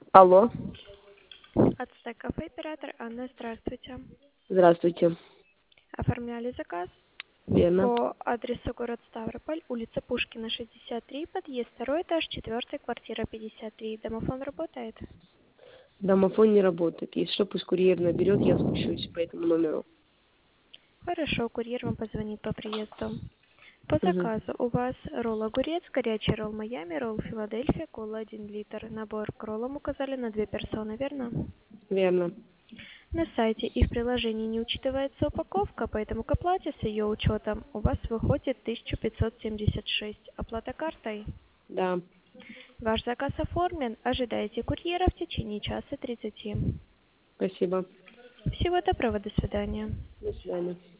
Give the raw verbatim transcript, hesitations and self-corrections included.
Алло. Ацтек кафе, оператор Анна, здравствуйте. Здравствуйте. Оформляли заказ Верно. по адресу город Ставрополь, улица Пушкина, шестьдесят три, подъезд второй этаж, четвертая квартира пятьдесят три. Домофон работает? Домофон не работает. Если что, пусть курьер наберет, я спущусь по этому номеру. Хорошо, курьер вам позвонит по приезду. По Угу. заказу у вас ролл огурец, горячий ролл Майами, ролл Филадельфия, кола один литр. Набор к роллам указали на две персоны, верно? Верно. На сайте и в приложении не учитывается упаковка, поэтому к оплате с ее учетом у вас выходит тысяча пятьсот семьдесят шесть. Оплата картой. Да. Ваш заказ оформлен. Ожидайте курьера в течение часа тридцати. Спасибо. Всего доброго, до свидания. До свидания.